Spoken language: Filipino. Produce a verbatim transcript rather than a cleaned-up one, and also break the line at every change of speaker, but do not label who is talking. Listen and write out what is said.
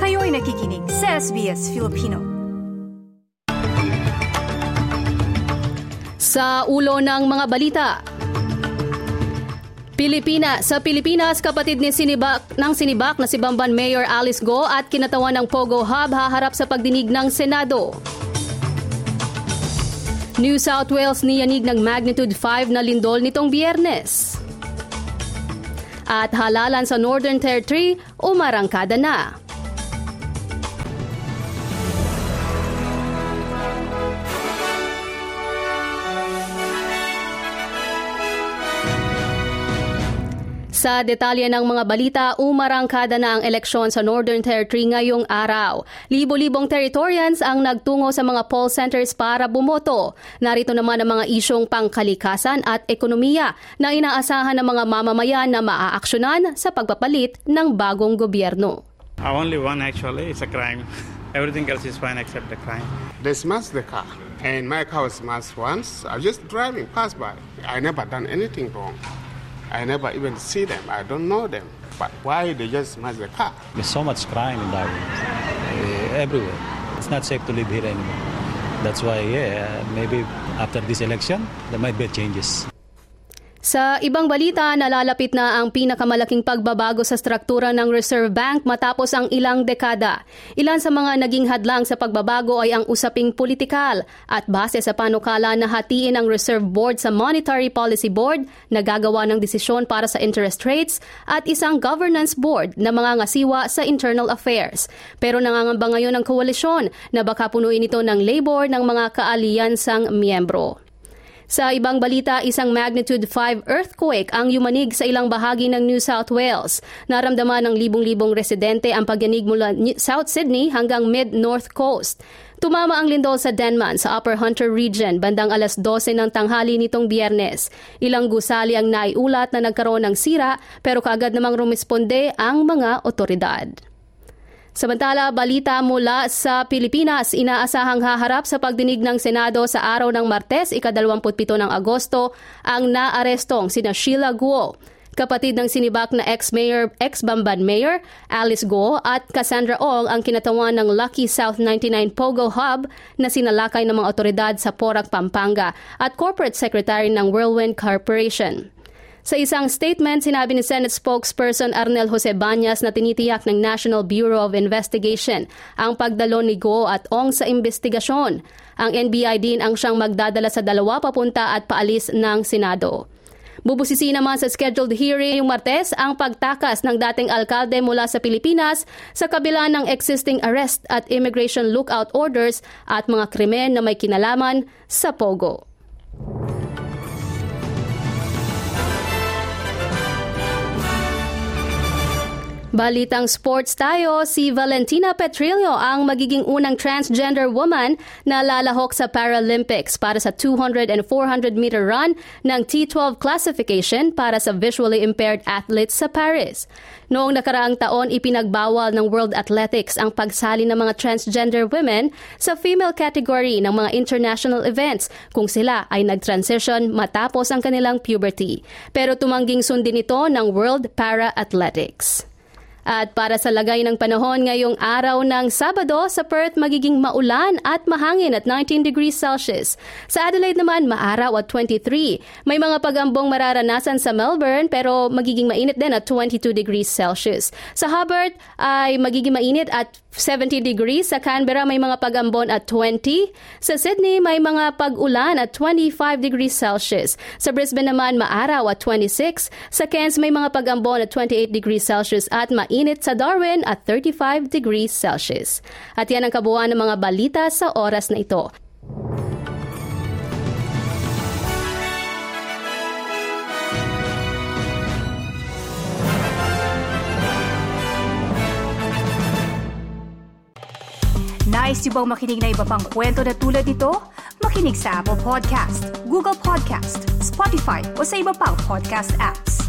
Kayo'y nakikinig sa S B S Filipino.
Sa ulo ng mga balita, Pilipina, sa Pilipinas, kapatid ni Sinibak, ng Sinibak na si Bamban Mayor Alice Go at kinatawan ng Pogo Hub haharap sa pagdinig ng Senado. New South Wales niyanig ng magnitude five na lindol nitong Biyernes. At halalan sa Northern Territory, umarangkada na. Sa detalye ng mga balita, umarangkada na ang eleksyon sa Northern Territory ngayong araw. Libo-libong Territorians ang nagtungo sa mga poll centers para bumoto. Narito naman ang mga isyong pangkalikasan at ekonomiya na inaasahan ng mga mamamayan na maaaksyonan sa pagpapalit ng bagong gobyerno.
Uh, only one actually, it's a crime. Everything else is fine except the crime.
They smashed the car, and my car was smashed once. I was just driving past by. I never done anything wrong. I never even see them. I don't know them. But why they just smash the car?
There's so much crime in Darwin, uh, everywhere. It's not safe to live here anymore. That's why, yeah, maybe after this election, there might be changes.
Sa ibang balita, nalalapit na ang pinakamalaking pagbabago sa struktura ng Reserve Bank matapos ang ilang dekada. Ilan sa mga naging hadlang sa pagbabago ay ang usaping politikal at base sa panukala na hatiin ang Reserve Board sa Monetary Policy Board na gagawa ng desisyon para sa interest rates at isang Governance Board na mga ngasiwa sa internal affairs. Pero nangangamba ngayon ang koalisyon na baka punuin ito ng labor ng mga kaaliyansang miyembro. Sa ibang balita, isang magnitude five earthquake ang yumanig sa ilang bahagi ng New South Wales. Naramdaman ng libong-libong residente ang pagyanig mula South Sydney hanggang mid-North Coast. Tumama ang lindol sa Denman sa Upper Hunter Region bandang alas dose ng tanghali nitong Biyernes. Ilang gusali ang naiulat na nagkaroon ng sira pero kaagad namang rumisponde ang mga otoridad. Samantala, balita mula sa Pilipinas, inaasahang haharap sa pagdinig ng Senado sa araw ng Martes, ikadalawamputpito ng Agosto, ang naarestong sina Sheila Guo, kapatid ng sinibak na ex-mayor, ex-Bamban Mayor Alice Go at Cassandra Ong ang kinatawan ng Lucky South ninety-nine Pogo Hub na sinalakay ng mga otoridad sa Porac, Pampanga at Corporate Secretary ng Whirlwind Corporation. Sa isang statement, sinabi ni Senate spokesperson Arnel Jose Bañas na tinitiyak ng National Bureau of Investigation ang pagdalo ni Go at Ong sa investigasyon. Ang N B I din ang siyang magdadala sa dalawa papunta at paalis ng Senado. Bubusisi naman sa scheduled hearing yung Martes ang pagtakas ng dating alkalde mula sa Pilipinas sa kabila ng existing arrest at immigration lookout orders at mga krimen na may kinalaman sa Pogo. Balitang sports tayo, si Valentina Petrillo ang magiging unang transgender woman na lalahok sa Paralympics para sa two hundred and four hundred meter run ng T twelve classification para sa visually impaired athletes sa Paris. Noong nakaraang taon, ipinagbawal ng World Athletics ang pagsali ng mga transgender women sa female category ng mga international events kung sila ay nag-transition matapos ang kanilang puberty. Pero tumangging sundin ito ng World Para-Athletics. At para sa lagay ng panahon ngayong araw ng Sabado, sa Perth magiging maulan at mahangin at nineteen degrees Celsius. Sa Adelaide naman, maaraw at twenty-three. May mga pagambong mararanasan sa Melbourne pero magiging mainit din at twenty-two degrees Celsius. Sa Hobart ay magiging mainit at seventy degrees. Sa Canberra may mga pagambon at twenty. Sa Sydney may mga pag-ulan at twenty-five degrees Celsius. Sa Brisbane naman maaraw at twenty-six. Sa Cairns may mga pagambon at twenty-eight degrees Celsius at mainit Init sa Darwin at thirty-five degrees Celsius. At yan ang kabuuan ng mga balita sa oras na ito.
Nice yung bang makinig na iba pang kwento na tulad ito? Makinig sa Apple Podcast, Google Podcast, Spotify o sa iba pang podcast apps.